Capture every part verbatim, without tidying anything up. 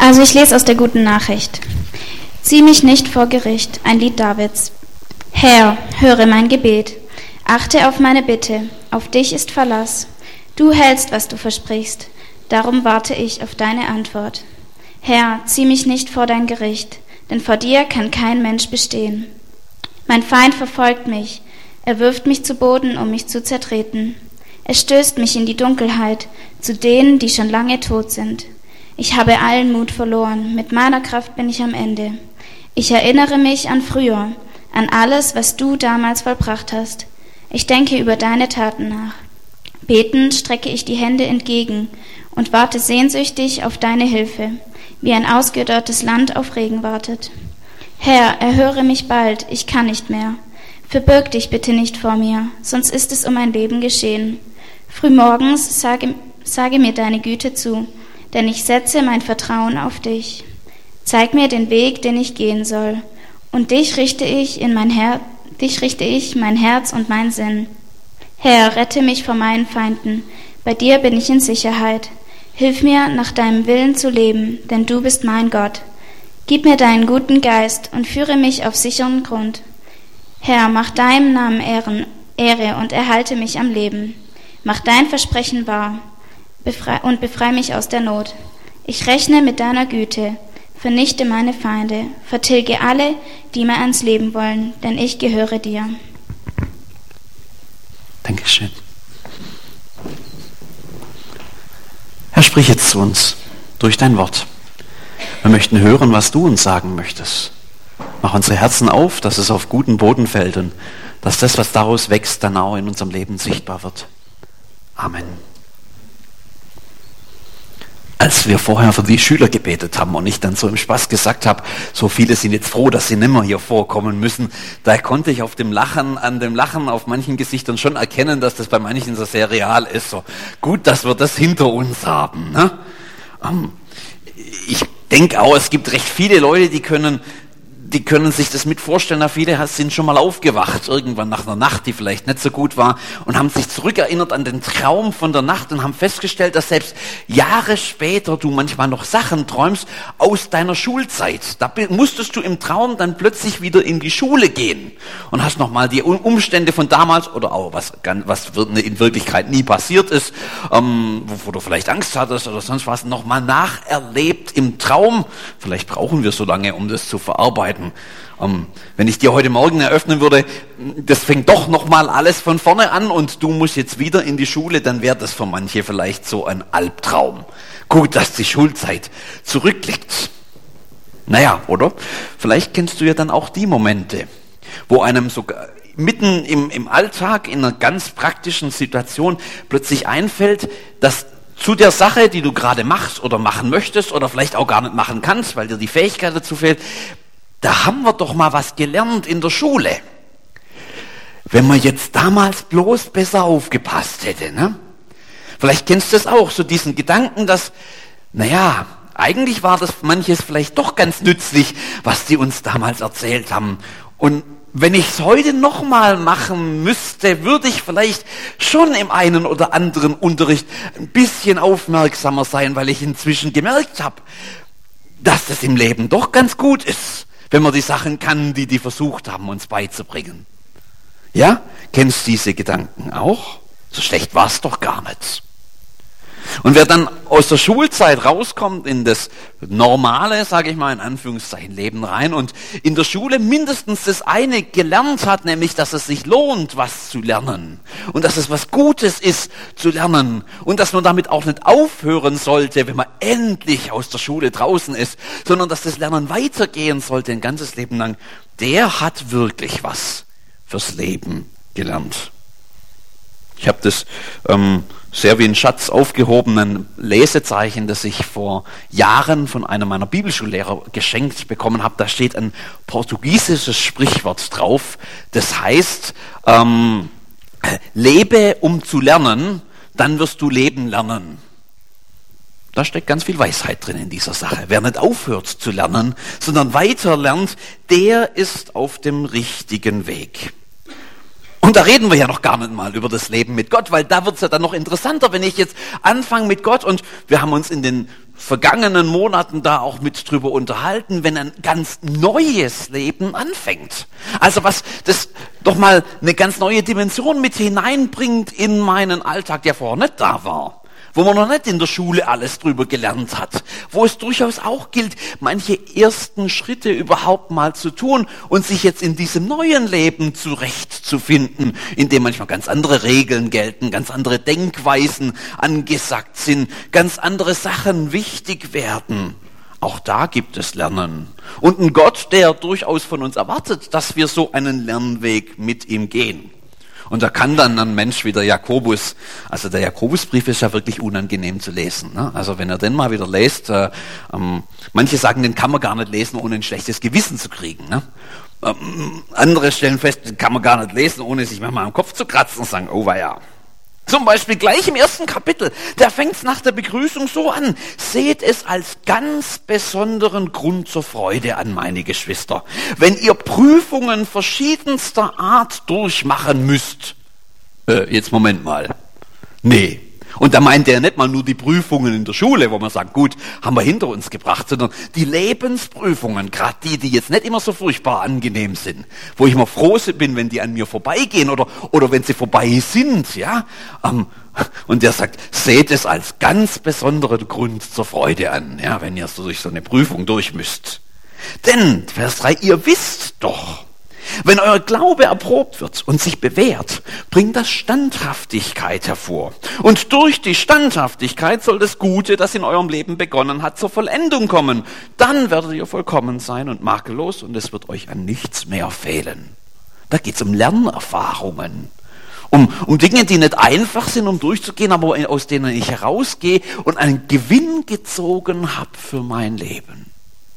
Also ich lese aus der Guten Nachricht. Zieh mich nicht vor Gericht, ein Lied Davids. Herr, höre mein Gebet, achte auf meine Bitte, auf dich ist Verlass. Du hältst, was du versprichst, darum warte ich auf deine Antwort. Herr, zieh mich nicht vor dein Gericht, denn vor dir kann kein Mensch bestehen. Mein Feind verfolgt mich, er wirft mich zu Boden, um mich zu zertreten. Er stößt mich in die Dunkelheit, zu denen, die schon lange tot sind. Ich habe allen Mut verloren, mit meiner Kraft bin ich am Ende. Ich erinnere mich an früher, an alles, was du damals vollbracht hast. Ich denke über deine Taten nach. Betend strecke ich die Hände entgegen und warte sehnsüchtig auf deine Hilfe, wie ein ausgedörrtes Land auf Regen wartet. Herr, erhöre mich bald, ich kann nicht mehr. Verbirg dich bitte nicht vor mir, sonst ist es um mein Leben geschehen. Frühmorgens sage, sage mir deine Güte zu, denn ich setze mein Vertrauen auf dich. Zeig mir den Weg, den ich gehen soll, und dich richte ich in mein Herz, dich richte ich mein Herz und mein Sinn. Herr, rette mich vor meinen Feinden, bei dir bin ich in Sicherheit. Hilf mir, nach deinem Willen zu leben, denn du bist mein Gott. Gib mir deinen guten Geist und führe mich auf sicheren Grund. Herr, mach deinem Namen Ehren, Ehre und erhalte mich am Leben. Mach dein Versprechen wahr befrei, und befreie mich aus der Not. Ich rechne mit deiner Güte, vernichte meine Feinde, vertilge alle, die mir ans Leben wollen, denn ich gehöre dir. Dankeschön. Herr, sprich jetzt zu uns durch dein Wort. Wir möchten hören, was du uns sagen möchtest. Mach unsere Herzen auf, dass es auf guten Boden fällt und dass das, was daraus wächst, dann auch in unserem Leben sichtbar wird. Amen. Als wir vorher für die Schüler gebetet haben und ich dann so im Spaß gesagt habe, so viele sind jetzt froh, dass sie nicht mehr hier vorkommen müssen, da konnte ich auf dem Lachen, an dem Lachen auf manchen Gesichtern schon erkennen, dass das bei manchen so sehr real ist. So gut, dass wir das hinter uns haben. Ne? Ähm, ich denke auch, es gibt recht viele Leute, die können Die können sich das mit vorstellen, na, viele sind schon mal aufgewacht, irgendwann nach einer Nacht, die vielleicht nicht so gut war, und haben sich zurückerinnert an den Traum von der Nacht und haben festgestellt, dass selbst Jahre später du manchmal noch Sachen träumst aus deiner Schulzeit. Da musstest du im Traum dann plötzlich wieder in die Schule gehen und hast nochmal die Umstände von damals oder auch was, was in Wirklichkeit nie passiert ist, ähm, wovor du vielleicht Angst hattest oder sonst was, nochmal nacherlebt im Traum. Vielleicht brauchen wir so lange, um das zu verarbeiten. Um, wenn ich dir heute Morgen eröffnen würde, das fängt doch nochmal alles von vorne an und du musst jetzt wieder in die Schule, dann wäre das für manche vielleicht so ein Albtraum. Gut, dass die Schulzeit zurückliegt. Naja, oder? Vielleicht kennst du ja dann auch die Momente, wo einem sogar mitten im, im Alltag, in einer ganz praktischen Situation plötzlich einfällt, dass zu der Sache, die du gerade machst oder machen möchtest oder vielleicht auch gar nicht machen kannst, weil dir die Fähigkeit dazu fehlt, da haben wir doch mal was gelernt in der Schule. Wenn man jetzt damals bloß besser aufgepasst hätte, ne? Vielleicht kennst du es auch, so diesen Gedanken, dass, naja, eigentlich war das manches vielleicht doch ganz nützlich, was die uns damals erzählt haben. Und wenn ich es heute nochmal machen müsste, würde ich vielleicht schon im einen oder anderen Unterricht ein bisschen aufmerksamer sein, weil ich inzwischen gemerkt habe, dass das im Leben doch ganz gut ist, wenn man die Sachen kann, die die versucht haben, uns beizubringen. Ja? Kennst du diese Gedanken auch? So schlecht war es doch gar nicht. Und wer dann aus der Schulzeit rauskommt in das normale, sage ich mal in Anführungszeichen, Leben rein und in der Schule mindestens das eine gelernt hat, nämlich, dass es sich lohnt, was zu lernen und dass es was Gutes ist zu lernen und dass man damit auch nicht aufhören sollte, wenn man endlich aus der Schule draußen ist, sondern dass das Lernen weitergehen sollte ein ganzes Leben lang, der hat wirklich was fürs Leben gelernt. Ich habe das ähm, sehr wie ein Schatz aufgehobenen Lesezeichen, das ich vor Jahren von einem meiner Bibelschullehrer geschenkt bekommen habe. Da steht ein portugiesisches Sprichwort drauf. Das heißt, ähm, lebe um zu lernen, dann wirst du leben lernen. Da steckt ganz viel Weisheit drin in dieser Sache. Wer nicht aufhört zu lernen, sondern weiter lernt, der ist auf dem richtigen Weg. Und da reden wir ja noch gar nicht mal über das Leben mit Gott, weil da wird es ja dann noch interessanter, wenn ich jetzt anfange mit Gott, und wir haben uns in den vergangenen Monaten da auch mit drüber unterhalten, wenn ein ganz neues Leben anfängt. Also was das doch mal eine ganz neue Dimension mit hineinbringt in meinen Alltag, der vorher nicht da war. Wo man noch nicht in der Schule alles drüber gelernt hat, wo es durchaus auch gilt, manche ersten Schritte überhaupt mal zu tun und sich jetzt in diesem neuen Leben zurechtzufinden, in dem manchmal ganz andere Regeln gelten, ganz andere Denkweisen angesagt sind, ganz andere Sachen wichtig werden. Auch da gibt es Lernen. Und einen Gott, der durchaus von uns erwartet, dass wir so einen Lernweg mit ihm gehen. Und da kann dann ein Mensch wie der Jakobus, also der Jakobusbrief ist ja wirklich unangenehm zu lesen. Ne? Also wenn er den mal wieder lest, äh, ähm, manche sagen, den kann man gar nicht lesen, ohne ein schlechtes Gewissen zu kriegen. Ne? Ähm, andere stellen fest, den kann man gar nicht lesen, ohne sich manchmal am Kopf zu kratzen und sagen, oh weia. Zum Beispiel gleich im ersten Kapitel, da fängt es nach der Begrüßung so an. Seht es als ganz besonderen Grund zur Freude an, meine Geschwister, wenn ihr Prüfungen verschiedenster Art durchmachen müsst. Äh, jetzt Moment mal. Nee. Und da meint er nicht mal nur die Prüfungen in der Schule, wo man sagt, gut, haben wir hinter uns gebracht, sondern die Lebensprüfungen, gerade die, die jetzt nicht immer so furchtbar angenehm sind, wo ich mal froh bin, wenn die an mir vorbeigehen oder, oder wenn sie vorbei sind, ja. Und der sagt, seht es als ganz besonderen Grund zur Freude an, ja, wenn ihr so durch so eine Prüfung durch müsst. Denn, Vers drei, ihr wisst doch, wenn euer Glaube erprobt wird und sich bewährt, bringt das Standhaftigkeit hervor. Und durch die Standhaftigkeit soll das Gute, das in eurem Leben begonnen hat, zur Vollendung kommen. Dann werdet ihr vollkommen sein und makellos, und es wird euch an nichts mehr fehlen. Da geht es um Lernerfahrungen. Um, um Dinge, die nicht einfach sind, um durchzugehen, aber aus denen ich herausgehe und einen Gewinn gezogen habe für mein Leben.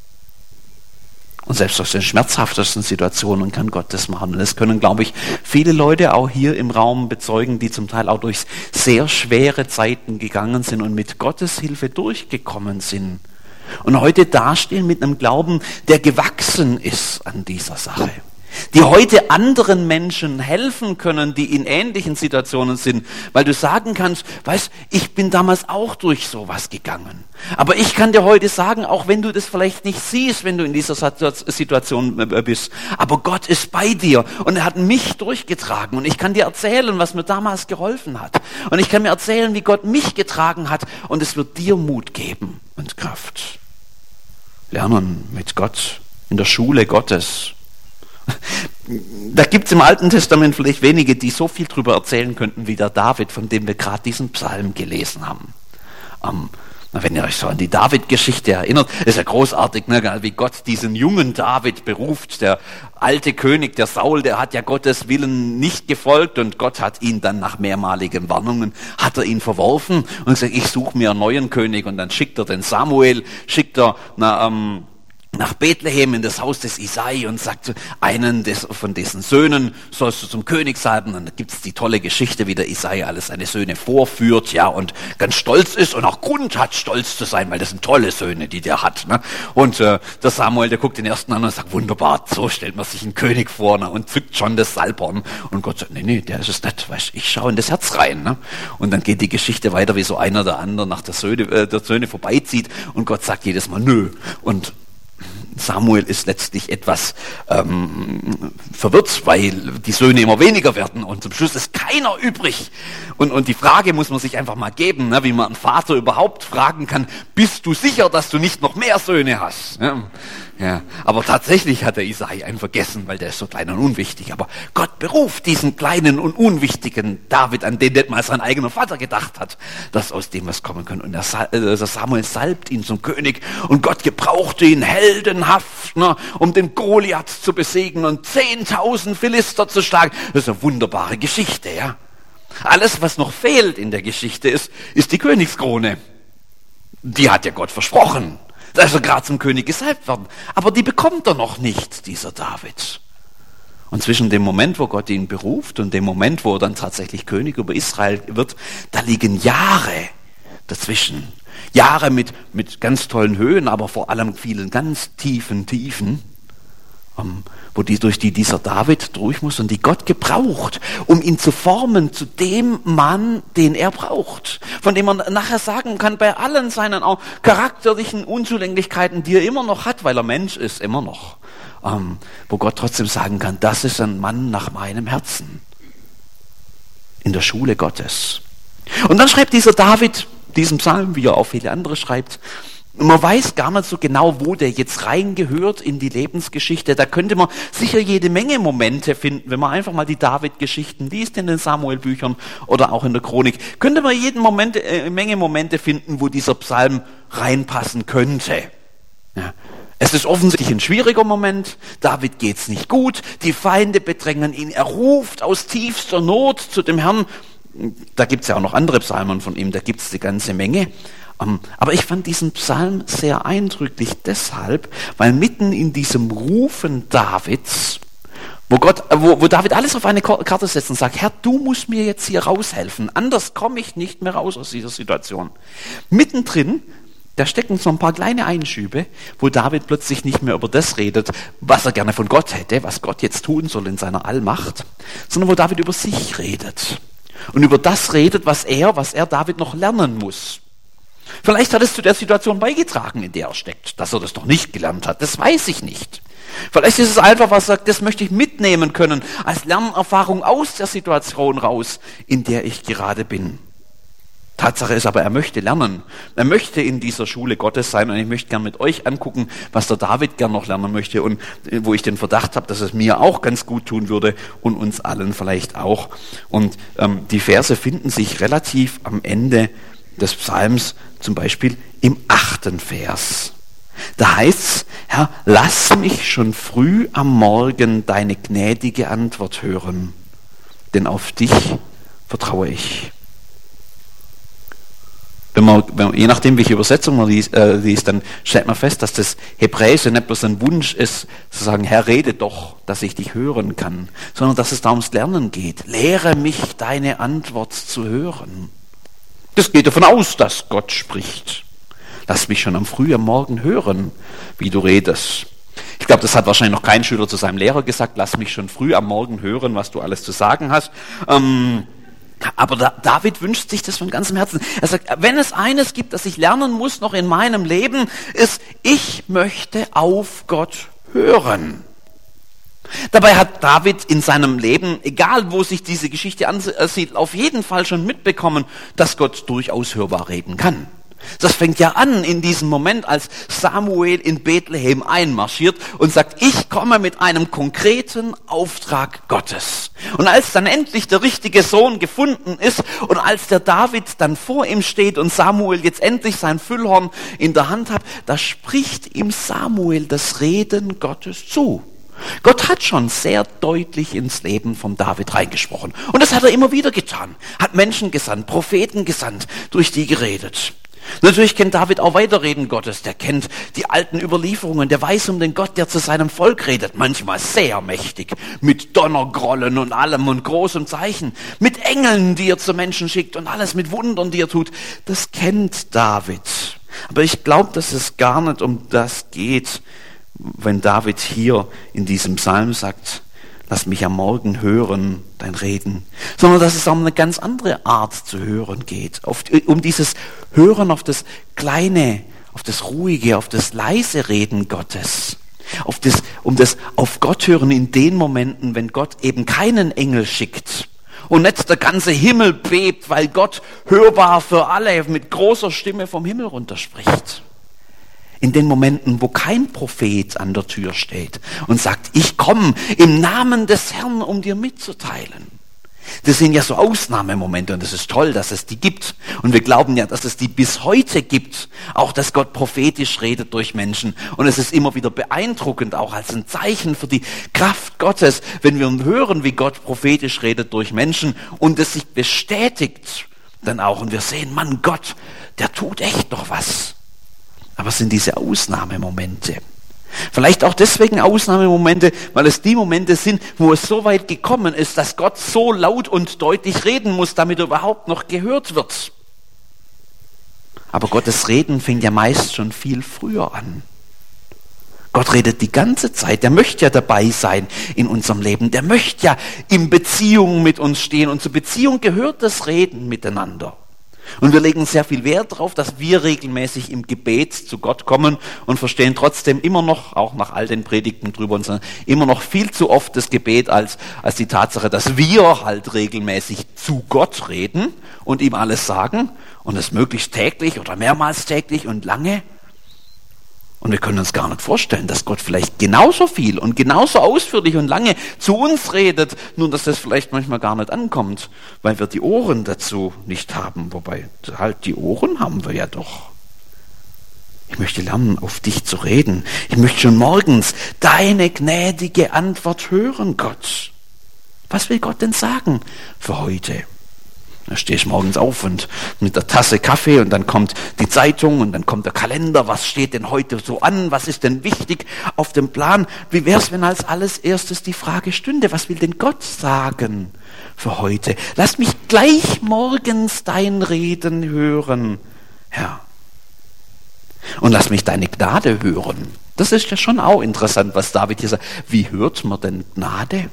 Und selbst aus den schmerzhaftesten Situationen kann Gott das machen. Und das können, glaube ich, viele Leute auch hier im Raum bezeugen, die zum Teil auch durch sehr schwere Zeiten gegangen sind und mit Gottes Hilfe durchgekommen sind. Und heute dastehen mit einem Glauben, der gewachsen ist an dieser Sache. Die heute anderen Menschen helfen können, die in ähnlichen Situationen sind, weil du sagen kannst, weißt, ich bin damals auch durch sowas gegangen. Aber ich kann dir heute sagen, auch wenn du das vielleicht nicht siehst, wenn du in dieser Situation bist, aber Gott ist bei dir und er hat mich durchgetragen und ich kann dir erzählen, was mir damals geholfen hat. Und ich kann mir erzählen, wie Gott mich getragen hat, und es wird dir Mut geben und Kraft. Lernen mit Gott in der Schule Gottes. Da gibt es im Alten Testament vielleicht wenige, die so viel darüber erzählen könnten wie der David, von dem wir gerade diesen Psalm gelesen haben. Ähm, wenn ihr euch so an die David-Geschichte erinnert, ist ja großartig, ne, wie Gott diesen jungen David beruft. Der alte König, der Saul, der hat ja Gottes Willen nicht gefolgt, und Gott hat ihn dann nach mehrmaligen Warnungen, hat er ihn verworfen und gesagt, ich suche mir einen neuen König. Und dann schickt er den Samuel, schickt er na, ähm, nach Bethlehem in das Haus des Isai und sagt, einen des, von dessen Söhnen sollst du zum König salben. Und dann gibt es die tolle Geschichte, wie der Isai alles seine Söhne vorführt, ja, und ganz stolz ist und auch Grund hat, stolz zu sein, weil das sind tolle Söhne, die der hat. Ne? Und äh, der Samuel, der guckt den ersten an und sagt, wunderbar, so stellt man sich einen König vor, ne? Und zückt schon das Salbhorn. Und Gott sagt, nee, nee, der ist es nicht, weißt, ich schaue in das Herz rein. Ne? Und dann geht die Geschichte weiter, wie so einer der andere nach der Söhne, äh, der Söhne vorbeizieht, und Gott sagt jedes Mal, nö. Und Samuel ist letztlich etwas ähm, verwirrt, weil die Söhne immer weniger werden und zum Schluss ist keiner übrig. Und, und die Frage muss man sich einfach mal geben, ne, wie man einen Vater überhaupt fragen kann, bist du sicher, dass du nicht noch mehr Söhne hast? Ja, ja. Aber tatsächlich hat der Isai einen vergessen, weil der ist so klein und unwichtig. Aber Gott beruft diesen kleinen und unwichtigen David, an den nicht mal sein eigener Vater gedacht hat, dass aus dem was kommen kann. Und der Samuel salbt ihn zum König und Gott gebrauchte ihn heldenhaft, ne, um den Goliath zu besiegen und zehntausend Philister zu schlagen. Das ist eine wunderbare Geschichte, ja. Alles, was noch fehlt in der Geschichte ist, ist die Königskrone. Die hat ja Gott versprochen. Da ist er gerade zum König gesalbt worden. Aber die bekommt er noch nicht, dieser David. Und zwischen dem Moment, wo Gott ihn beruft und dem Moment, wo er dann tatsächlich König über Israel wird, da liegen Jahre dazwischen. Jahre mit, mit ganz tollen Höhen, aber vor allem vielen ganz tiefen Tiefen. um, wo die, durch die dieser David durch muss und die Gott gebraucht, um ihn zu formen zu dem Mann, den er braucht. Von dem man nachher sagen kann, bei allen seinen auch charakterlichen Unzulänglichkeiten, die er immer noch hat, weil er Mensch ist, immer noch. Um, wo Gott trotzdem sagen kann, das ist ein Mann nach meinem Herzen. In der Schule Gottes. Und dann schreibt dieser David diesen Psalm, wie er auch viele andere schreibt. Man weiß gar nicht so genau, wo der jetzt reingehört in die Lebensgeschichte. Da könnte man sicher jede Menge Momente finden, wenn man einfach mal die David-Geschichten liest in den Samuel-Büchern oder auch in der Chronik. Könnte man jede Momente, äh, Menge Momente finden, wo dieser Psalm reinpassen könnte. Ja. Es ist offensichtlich ein schwieriger Moment. David geht's nicht gut. Die Feinde bedrängen ihn. Er ruft aus tiefster Not zu dem Herrn. Da gibt's ja auch noch andere Psalmen von ihm. Da gibt's eine ganze Menge. Aber ich fand diesen Psalm sehr eindrücklich deshalb, weil mitten in diesem Rufen Davids, wo, Gott, wo, wo David alles auf eine Karte setzt und sagt, Herr, du musst mir jetzt hier raushelfen, anders komme ich nicht mehr raus aus dieser Situation. Mittendrin, da stecken so ein paar kleine Einschübe, wo David plötzlich nicht mehr über das redet, was er gerne von Gott hätte, was Gott jetzt tun soll in seiner Allmacht, sondern wo David über sich redet und über das redet, was er, was er David noch lernen muss. Vielleicht hat es zu der Situation beigetragen, in der er steckt, dass er das noch nicht gelernt hat. Das weiß ich nicht. Vielleicht ist es einfach, was er sagt, das möchte ich mitnehmen können, als Lernerfahrung aus der Situation raus, in der ich gerade bin. Tatsache ist aber, er möchte lernen. Er möchte in dieser Schule Gottes sein und ich möchte gerne mit euch angucken, was der David gern noch lernen möchte und wo ich den Verdacht habe, dass es mir auch ganz gut tun würde und uns allen vielleicht auch. Und ähm, die Verse finden sich relativ am Ende des Psalms, zum Beispiel im achten Vers. Da heißt's, Herr, lass mich schon früh am Morgen deine gnädige Antwort hören, denn auf dich vertraue ich. Wenn man, wenn man, je nachdem, welche Übersetzung man liest, äh, liest, dann stellt man fest, dass das Hebräische nicht bloß ein Wunsch ist, zu sagen, Herr, rede doch, dass ich dich hören kann, sondern dass es da ums Lernen geht. Lehre mich, deine Antwort zu hören. Das geht davon aus, dass Gott spricht. Lass mich schon am frühen Morgen hören, wie du redest. Ich glaube, das hat wahrscheinlich noch kein Schüler zu seinem Lehrer gesagt, lass mich schon früh am Morgen hören, was du alles zu sagen hast. Ähm, aber da, David wünscht sich das von ganzem Herzen. Er sagt, wenn es eines gibt, das ich lernen muss noch in meinem Leben, ist, ich möchte auf Gott hören. Dabei hat David in seinem Leben, egal wo sich diese Geschichte ansieht, auf jeden Fall schon mitbekommen, dass Gott durchaus hörbar reden kann. Das fängt ja an in diesem Moment, als Samuel in Bethlehem einmarschiert und sagt, ich komme mit einem konkreten Auftrag Gottes. Und als dann endlich der richtige Sohn gefunden ist und als der David dann vor ihm steht und Samuel jetzt endlich sein Füllhorn in der Hand hat, da spricht ihm Samuel das Reden Gottes zu. Gott hat schon sehr deutlich ins Leben von David reingesprochen. Und das hat er immer wieder getan. Hat Menschen gesandt, Propheten gesandt, durch die geredet. Natürlich kennt David auch Weiterreden Gottes. Der kennt die alten Überlieferungen. Der weiß um den Gott, der zu seinem Volk redet. Manchmal sehr mächtig. Mit Donnergrollen und allem und großem Zeichen. Mit Engeln, die er zu Menschen schickt und alles mit Wundern, die er tut. Das kennt David. Aber ich glaube, dass es gar nicht um das geht, wenn David hier in diesem Psalm sagt, lass mich am Morgen hören, dein Reden, sondern dass es um eine ganz andere Art zu hören geht, auf, um dieses Hören auf das kleine, auf das ruhige, auf das leise Reden Gottes, auf das, um das auf Gott hören in den Momenten, wenn Gott eben keinen Engel schickt und nicht der ganze Himmel bebt, weil Gott hörbar für alle mit großer Stimme vom Himmel runterspricht. In den Momenten, wo kein Prophet an der Tür steht und sagt, ich komme im Namen des Herrn, um dir mitzuteilen. Das sind ja so Ausnahmemomente und es ist toll, dass es die gibt. Und wir glauben ja, dass es die bis heute gibt. Auch, dass Gott prophetisch redet durch Menschen. Und es ist immer wieder beeindruckend, auch als ein Zeichen für die Kraft Gottes, wenn wir hören, wie Gott prophetisch redet durch Menschen und es sich bestätigt dann auch. Und wir sehen, Mann, Gott, der tut echt noch was. Aber es sind diese Ausnahmemomente. Vielleicht auch deswegen Ausnahmemomente, weil es die Momente sind, wo es so weit gekommen ist, dass Gott so laut und deutlich reden muss, damit er überhaupt noch gehört wird. Aber Gottes Reden fing ja meist schon viel früher an. Gott redet die ganze Zeit, der möchte ja dabei sein in unserem Leben, der möchte ja in Beziehung mit uns stehen und zur Beziehung gehört das Reden miteinander. Und wir legen sehr viel Wert darauf, dass wir regelmäßig im Gebet zu Gott kommen und verstehen trotzdem immer noch, auch nach all den Predigten drüber, und so, immer noch viel zu oft das Gebet als, als die Tatsache, dass wir halt regelmäßig zu Gott reden und ihm alles sagen und es möglichst täglich oder mehrmals täglich und lange. Und wir können uns gar nicht vorstellen, dass Gott vielleicht genauso viel und genauso ausführlich und lange zu uns redet, nur dass das vielleicht manchmal gar nicht ankommt, weil wir die Ohren dazu nicht haben. Wobei, halt die Ohren haben wir ja doch. Ich möchte lernen, auf dich zu reden. Ich möchte schon morgens deine gnädige Antwort hören, Gott. Was will Gott denn sagen für heute? Da stehe ich morgens auf und mit der Tasse Kaffee und dann kommt die Zeitung und dann kommt der Kalender. Was steht denn heute so an? Was ist denn wichtig auf dem Plan? Wie wäre es, wenn als alles erstes die Frage stünde? Was will denn Gott sagen für heute? Lass mich gleich morgens dein Reden hören, Herr. Und lass mich deine Gnade hören. Das ist ja schon auch interessant, was David hier sagt. Wie hört man denn Gnade?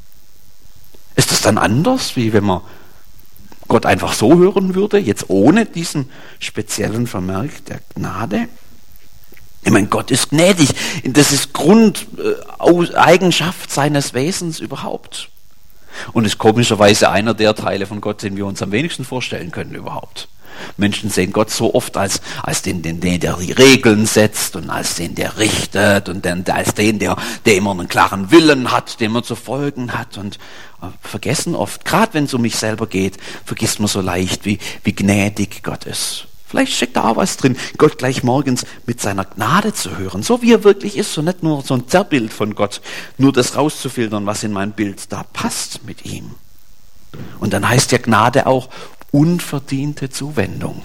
Ist das dann anders, wie wenn man Gott einfach so hören würde, jetzt ohne diesen speziellen Vermerk der Gnade? Ich meine, Gott ist gnädig. Das ist Grundeigenschaft seines Wesens überhaupt. Und ist komischerweise einer der Teile von Gott, den wir uns am wenigsten vorstellen können überhaupt. Menschen sehen Gott so oft als, als den, den, den, der die Regeln setzt und als den, der richtet und den, als den, der, der immer einen klaren Willen hat, dem man zu folgen hat und äh, vergessen oft, gerade wenn es um mich selber geht, vergisst man so leicht, wie, wie gnädig Gott ist. Vielleicht steckt da auch was drin, Gott gleich morgens mit seiner Gnade zu hören, so wie er wirklich ist, und nicht nur so ein Zerrbild von Gott, nur das rauszufiltern, was in mein Bild da passt mit ihm. Und dann heißt ja Gnade auch unverdiente Zuwendung.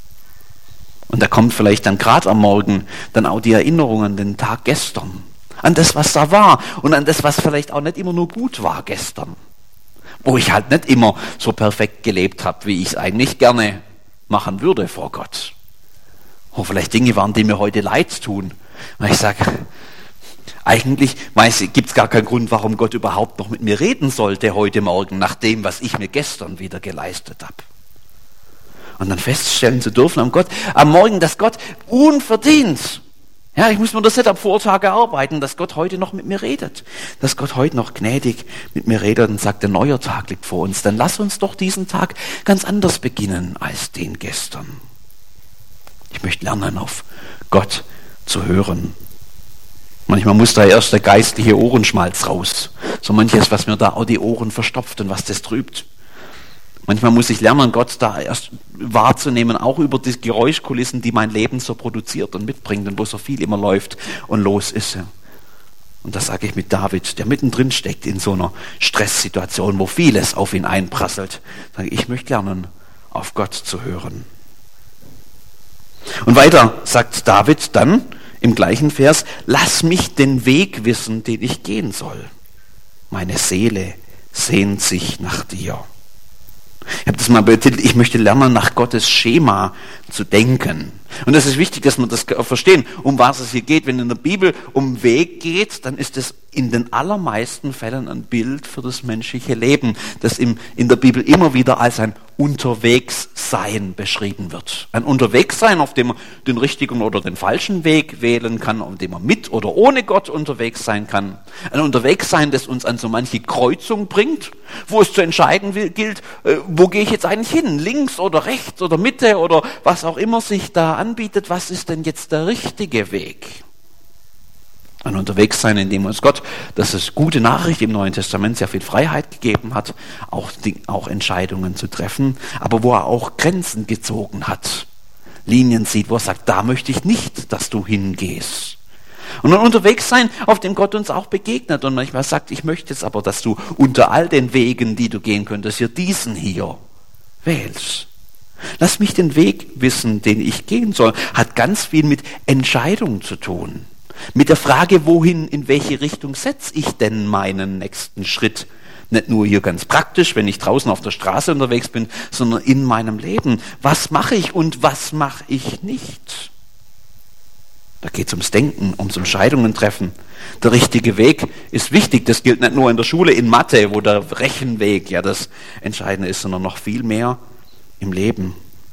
Und da kommt vielleicht dann gerade am Morgen dann auch die Erinnerung an den Tag gestern, an das, was da war und an das, was vielleicht auch nicht immer nur gut war gestern, wo ich halt nicht immer so perfekt gelebt habe, wie ich es eigentlich gerne machen würde vor Gott. Wo vielleicht Dinge waren, die mir heute leid tun, weil ich sage, eigentlich gibt es gar keinen Grund, warum Gott überhaupt noch mit mir reden sollte heute Morgen, nach dem, was ich mir gestern wieder geleistet habe. Und dann feststellen zu dürfen am Gott, am Morgen, dass Gott unverdient, ja, ich muss mir das nicht am Vortag erarbeiten, dass Gott heute noch mit mir redet, dass Gott heute noch gnädig mit mir redet und sagt, ein neuer Tag liegt vor uns, dann lass uns doch diesen Tag ganz anders beginnen als den gestern. Ich möchte lernen, auf Gott zu hören. Manchmal muss da erst der geistliche Ohrenschmalz raus. So manches, was mir da auch die Ohren verstopft und was das trübt. Manchmal muss ich lernen, Gott da erst wahrzunehmen, auch über die Geräuschkulissen, die mein Leben so produziert und mitbringt und wo so viel immer läuft und los ist. Und das sage ich mit David, der mittendrin steckt in so einer Stresssituation, wo vieles auf ihn einprasselt. Sage ich, ich möchte lernen, auf Gott zu hören. Und weiter sagt David dann im gleichen Vers, lass mich den Weg wissen, den ich gehen soll. Meine Seele sehnt sich nach dir. Ich habe das mal betitelt, ich möchte lernen, nach Gottes Schema zu denken. Und das ist wichtig, dass wir das verstehen, um was es hier geht. Wenn in der Bibel um Weg geht, dann ist es in den allermeisten Fällen ein Bild für das menschliche Leben, das im, in der Bibel immer wieder als ein Unterwegssein beschrieben wird. Ein Unterwegssein, auf dem man den richtigen oder den falschen Weg wählen kann, auf dem man mit oder ohne Gott unterwegs sein kann. Ein Unterwegssein, das uns an so manche Kreuzung bringt, wo es zu entscheiden gilt, wo gehe ich jetzt eigentlich hin, links oder rechts oder Mitte oder was auch immer sich da anbietet, was ist denn jetzt der richtige Weg? Ein Unterwegssein, in dem uns Gott, das ist gute Nachricht im Neuen Testament, sehr viel Freiheit gegeben hat, auch, die, auch Entscheidungen zu treffen, aber wo er auch Grenzen gezogen hat, Linien sieht, wo er sagt, da möchte ich nicht, dass du hingehst. Und ein Unterwegssein, auf dem Gott uns auch begegnet und manchmal sagt, ich möchte jetzt aber, dass du unter all den Wegen, die du gehen könntest, hier diesen hier wählst. Lass mich den Weg wissen, den ich gehen soll, hat ganz viel mit Entscheidung zu tun. Mit der Frage, wohin, in welche Richtung setze ich denn meinen nächsten Schritt? Nicht nur hier ganz praktisch, wenn ich draußen auf der Straße unterwegs bin, sondern in meinem Leben. Was mache ich und was mache ich nicht? Da geht es ums Denken, ums Entscheidungen treffen. Der richtige Weg ist wichtig. Das gilt nicht nur in der Schule, in Mathe, wo der Rechenweg ja das Entscheidende ist, sondern noch viel mehr im Leben.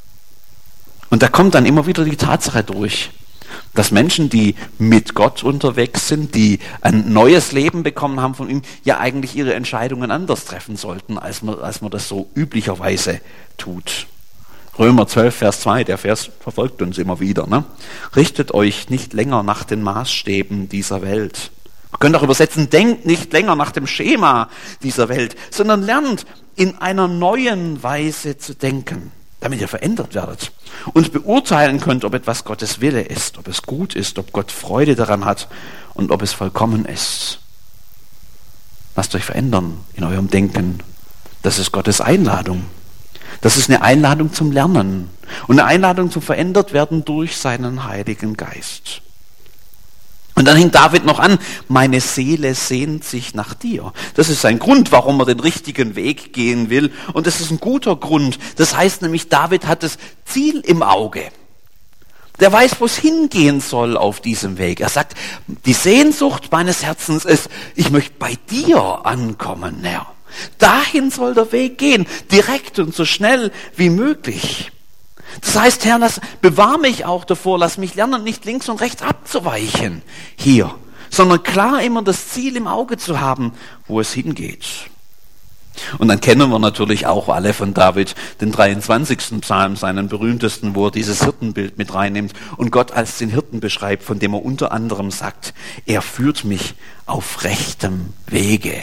Und da kommt dann immer wieder die Tatsache durch, dass Menschen, die mit Gott unterwegs sind, die ein neues Leben bekommen haben von ihm, ja eigentlich ihre Entscheidungen anders treffen sollten, als man, als man das so üblicherweise tut. Römer zwölf, Vers zwei, der Vers verfolgt uns immer wieder. Ne? Richtet euch nicht länger nach den Maßstäben dieser Welt. Man könnte auch übersetzen, denkt nicht länger nach dem Schema dieser Welt, sondern lernt in einer neuen Weise zu denken, damit ihr verändert werdet und beurteilen könnt, ob etwas Gottes Wille ist, ob es gut ist, ob Gott Freude daran hat und ob es vollkommen ist. Lasst euch verändern in eurem Denken. Das ist Gottes Einladung. Das ist eine Einladung zum Lernen und eine Einladung zum Verändertwerden durch seinen Heiligen Geist. Und dann hängt David noch an, meine Seele sehnt sich nach dir. Das ist ein Grund, warum er den richtigen Weg gehen will. Und das ist ein guter Grund. Das heißt nämlich, David hat das Ziel im Auge. Der weiß, wo es hingehen soll auf diesem Weg. Er sagt, die Sehnsucht meines Herzens ist, ich möchte bei dir ankommen, Herr. Dahin soll der Weg gehen, direkt und so schnell wie möglich. Das heißt, Herr, lass, bewahr mich auch davor, lass mich lernen, nicht links und rechts abzuweichen hier, sondern klar immer das Ziel im Auge zu haben, wo es hingeht. Und dann kennen wir natürlich auch alle von David den dreiundzwanzigsten Psalm, seinen berühmtesten, wo er dieses Hirtenbild mit reinnimmt und Gott als den Hirten beschreibt, von dem er unter anderem sagt, er führt mich auf rechtem Wege.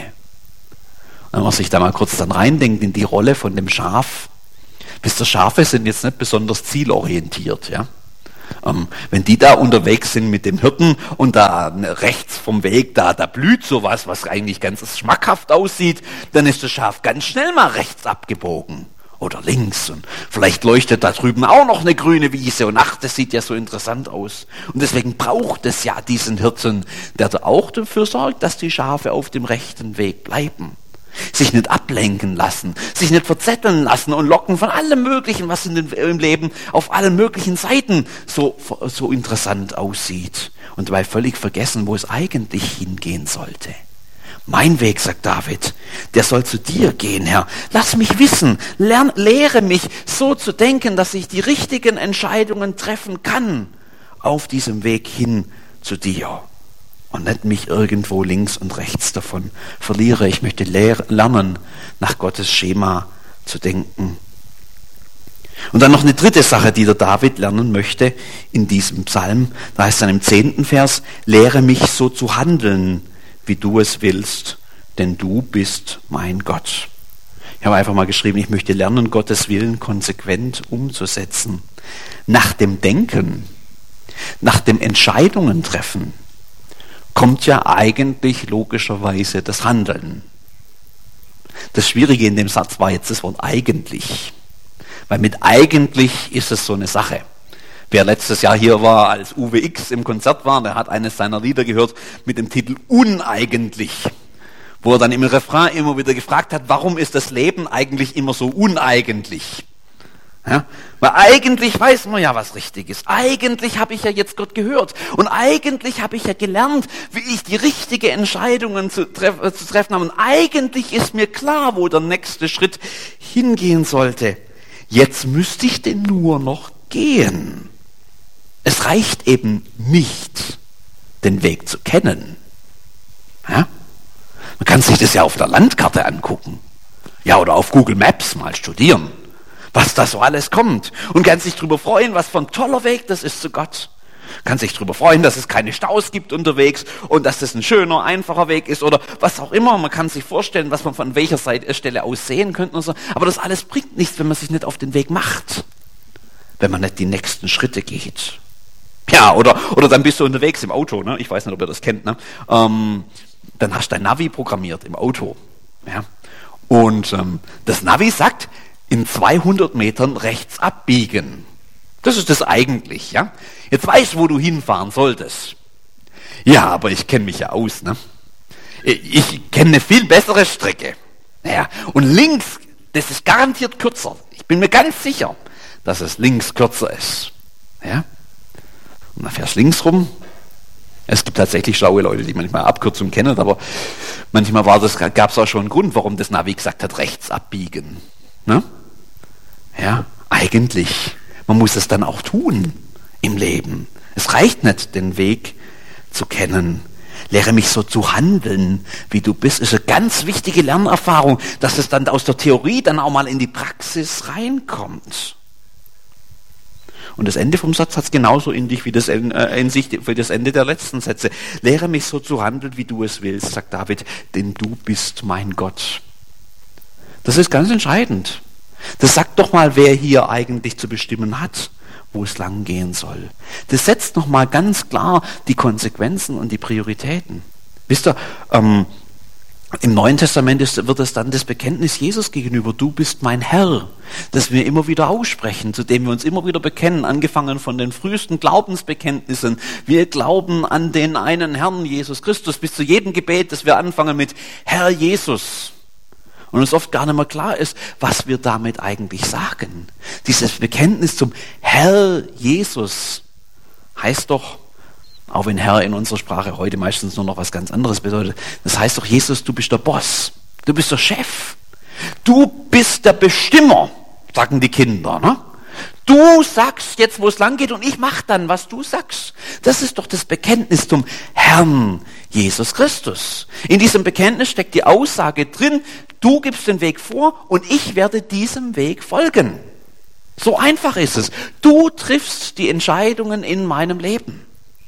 Wenn man sich da mal kurz dann reindenkt in die Rolle von dem Schaf, wisst ihr, Schafe sind jetzt nicht besonders zielorientiert, ja. Ähm, wenn die da unterwegs sind mit dem Hirten und da rechts vom Weg, da, da blüht sowas, was eigentlich ganz schmackhaft aussieht, dann ist das Schaf ganz schnell mal rechts abgebogen oder links und vielleicht leuchtet da drüben auch noch eine grüne Wiese und ach, das sieht ja so interessant aus. Und deswegen braucht es ja diesen Hirten, der da auch dafür sorgt, dass die Schafe auf dem rechten Weg bleiben. Sich nicht ablenken lassen, sich nicht verzetteln lassen und locken von allem Möglichen, was in den, im Leben auf allen möglichen Seiten so, so interessant aussieht. Und dabei völlig vergessen, wo es eigentlich hingehen sollte. Mein Weg, sagt David, der soll zu dir gehen, Herr. Lass mich wissen, lern, lehre mich so zu denken, dass ich die richtigen Entscheidungen treffen kann auf diesem Weg hin zu dir. Und nicht mich irgendwo links und rechts davon verliere. Ich möchte lehr- lernen, nach Gottes Schema zu denken. Und dann noch eine dritte Sache, die der David lernen möchte in diesem Psalm. Da heißt es dann im zehnten Vers, lehre mich so zu handeln, wie du es willst, denn du bist mein Gott. Ich habe einfach mal geschrieben, ich möchte lernen, Gottes Willen konsequent umzusetzen. Nach dem Denken, nach dem Entscheidungen treffen, kommt ja eigentlich logischerweise das Handeln. Das Schwierige in dem Satz war jetzt das Wort eigentlich. Weil mit eigentlich ist es so eine Sache. Wer letztes Jahr hier war, als Uwe X im Konzert war, der hat eines seiner Lieder gehört mit dem Titel Uneigentlich. Wo er dann im Refrain immer wieder gefragt hat, warum ist das Leben eigentlich immer so uneigentlich? Ja, weil eigentlich weiß man ja, was richtig ist. Eigentlich habe ich ja jetzt Gott gehört. Und eigentlich habe ich ja gelernt, wie ich die richtigen Entscheidungen zu, treff, äh, zu treffen habe. Und eigentlich ist mir klar, wo der nächste Schritt hingehen sollte. Jetzt müsste ich den nur noch gehen. Es reicht eben nicht, den Weg zu kennen. Ja? Man kann sich das ja auf der Landkarte angucken. Ja, oder auf Google Maps mal studieren, was da so alles kommt. Und kann sich darüber freuen, was für ein toller Weg das ist zu Gott. Kann sich darüber freuen, dass es keine Staus gibt unterwegs und dass das ein schöner, einfacher Weg ist oder was auch immer. Man kann sich vorstellen, was man von welcher Seite, Stelle aus sehen könnte. Und so. Aber das alles bringt nichts, wenn man sich nicht auf den Weg macht. Wenn man nicht die nächsten Schritte geht. Ja, oder, oder dann bist du unterwegs im Auto. Ne? Ich weiß nicht, ob ihr das kennt. Ne? Ähm, dann hast du dein Navi programmiert im Auto. Ja? Und ähm, das Navi sagt, in zweihundert Metern rechts abbiegen. Das ist das eigentlich, ja. Jetzt weißt du, wo du hinfahren solltest. Ja, aber ich kenne mich ja aus, ne. Ich kenne eine viel bessere Strecke. Naja, und links, das ist garantiert kürzer. Ich bin mir ganz sicher, dass es links kürzer ist. Ja. Und dann fährst du links rum. Es gibt tatsächlich schlaue Leute, die manchmal Abkürzungen kennen, aber manchmal war das, gab es auch schon einen Grund, warum das Navi gesagt hat, rechts abbiegen. Ne? Ja, eigentlich. Man muss es dann auch tun im Leben. Es reicht nicht, den Weg zu kennen. Lehre mich so zu handeln, wie du bist. Ist eine ganz wichtige Lernerfahrung, dass es dann aus der Theorie dann auch mal in die Praxis reinkommt. Und das Ende vom Satz hat es genauso in dich wie das, äh, in sich wie das Ende der letzten Sätze. Lehre mich so zu handeln, wie du es willst, sagt David, denn du bist mein Gott. Das ist ganz entscheidend. Das sagt doch mal, wer hier eigentlich zu bestimmen hat, wo es lang gehen soll. Das setzt noch mal ganz klar die Konsequenzen und die Prioritäten. Wisst ihr, ähm, im Neuen Testament ist, wird es dann das Bekenntnis Jesus gegenüber, du bist mein Herr, das wir immer wieder aussprechen, zu dem wir uns immer wieder bekennen, angefangen von den frühesten Glaubensbekenntnissen. Wir glauben an den einen Herrn Jesus Christus, bis zu jedem Gebet, das wir anfangen mit Herr Jesus. Und uns oft gar nicht mehr klar ist, was wir damit eigentlich sagen. Dieses Bekenntnis zum Herr Jesus heißt doch, auch wenn Herr in unserer Sprache heute meistens nur noch was ganz anderes bedeutet, das heißt doch, Jesus, du bist der Boss, du bist der Chef, du bist der Bestimmer, sagen die Kinder, ne? Du sagst jetzt, wo es lang geht und ich mache dann, was du sagst. Das ist doch das Bekenntnis zum Herrn Jesus Christus. In diesem Bekenntnis steckt die Aussage drin, du gibst den Weg vor und ich werde diesem Weg folgen. So einfach ist es. Du triffst die Entscheidungen in meinem Leben.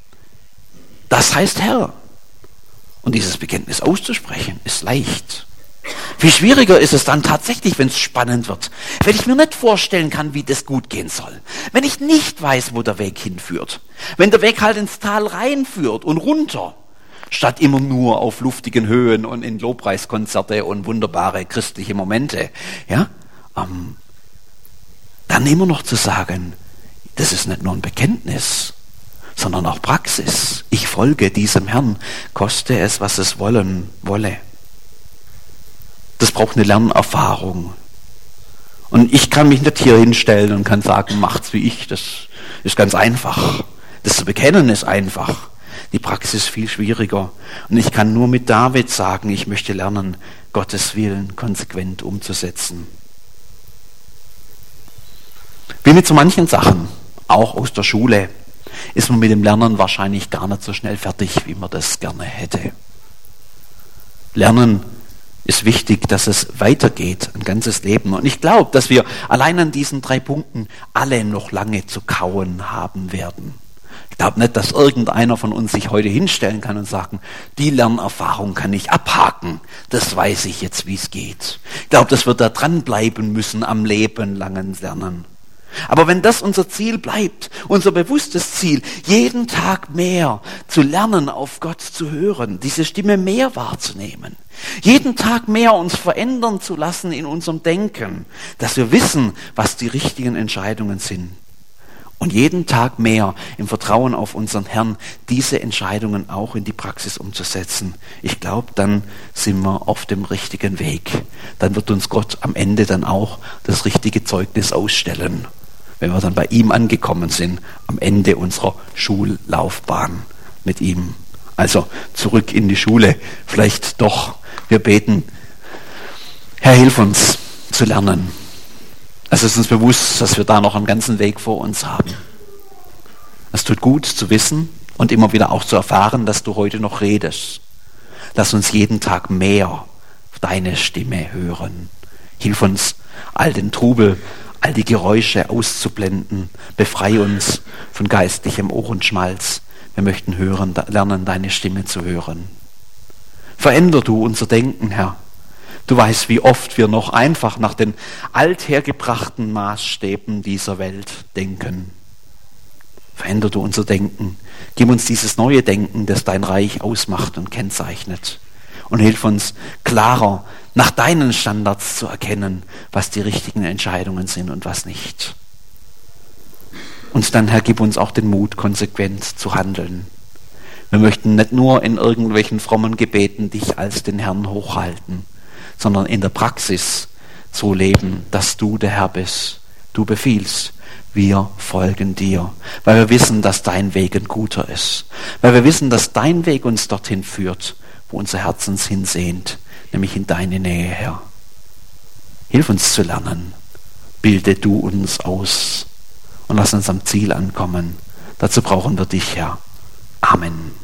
Das heißt Herr. Und dieses Bekenntnis auszusprechen, ist leicht. Viel schwieriger ist es dann tatsächlich, wenn es spannend wird. Wenn ich mir nicht vorstellen kann, wie das gut gehen soll. Wenn ich nicht weiß, wo der Weg hinführt. Wenn der Weg halt ins Tal reinführt und runter. Statt immer nur auf luftigen Höhen und in Lobpreiskonzerte und wunderbare christliche Momente. Ja, ähm, dann immer noch zu sagen, das ist nicht nur ein Bekenntnis, sondern auch Praxis. Ich folge diesem Herrn, koste es, was es wollen wolle. Das braucht eine Lernerfahrung. Und ich kann mich nicht hier hinstellen und kann sagen, macht's wie ich. Das ist ganz einfach. Das zu bekennen ist einfach. Die Praxis viel schwieriger. Und ich kann nur mit David sagen, ich möchte lernen, Gottes Willen konsequent umzusetzen. Wie mit so manchen Sachen, auch aus der Schule, ist man mit dem Lernen wahrscheinlich gar nicht so schnell fertig, wie man das gerne hätte. Lernen ist wichtig, dass es weitergeht, ein ganzes Leben. Und ich glaube, dass wir allein an diesen drei Punkten alle noch lange zu kauen haben werden. Ich glaube nicht, dass irgendeiner von uns sich heute hinstellen kann und sagen, die Lernerfahrung kann ich abhaken, das weiß ich jetzt, wie es geht. Ich glaube, dass wir da dranbleiben müssen am lebenlangen Lernen. Aber wenn das unser Ziel bleibt, unser bewusstes Ziel, jeden Tag mehr zu lernen, auf Gott zu hören, diese Stimme mehr wahrzunehmen, jeden Tag mehr uns verändern zu lassen in unserem Denken, dass wir wissen, was die richtigen Entscheidungen sind. Und jeden Tag mehr im Vertrauen auf unseren Herrn diese Entscheidungen auch in die Praxis umzusetzen. Ich glaube, dann sind wir auf dem richtigen Weg. Dann wird uns Gott am Ende dann auch das richtige Zeugnis ausstellen, wenn wir dann bei ihm angekommen sind, am Ende unserer Schullaufbahn mit ihm. Also zurück in die Schule, vielleicht doch. Wir beten, Herr, hilf uns zu lernen. Es ist uns bewusst, dass wir da noch einen ganzen Weg vor uns haben. Es tut gut zu wissen und immer wieder auch zu erfahren, dass du heute noch redest. Lass uns jeden Tag mehr deine Stimme hören. Hilf uns, all den Trubel, all die Geräusche auszublenden. Befreie uns von geistlichem Ohrenschmalz. Wir möchten hören, lernen, deine Stimme zu hören. Veränder du unser Denken, Herr. Du weißt, wie oft wir noch einfach nach den althergebrachten Maßstäben dieser Welt denken. Veränder du unser Denken. Gib uns dieses neue Denken, das dein Reich ausmacht und kennzeichnet. Und hilf uns, klarer nach deinen Standards zu erkennen, was die richtigen Entscheidungen sind und was nicht. Und dann, Herr, gib uns auch den Mut, konsequent zu handeln. Wir möchten nicht nur in irgendwelchen frommen Gebeten dich als den Herrn hochhalten, sondern in der Praxis so leben, dass du der Herr bist, Du befiehlst, wir folgen dir, weil wir wissen, dass dein Weg ein guter ist, weil wir wissen, dass dein Weg uns dorthin führt, wo unser Herz uns hinsehnt, nämlich in deine Nähe, Herr. Hilf uns zu lernen, bilde du uns aus und lass uns am Ziel ankommen. Dazu brauchen wir dich, Herr. Amen.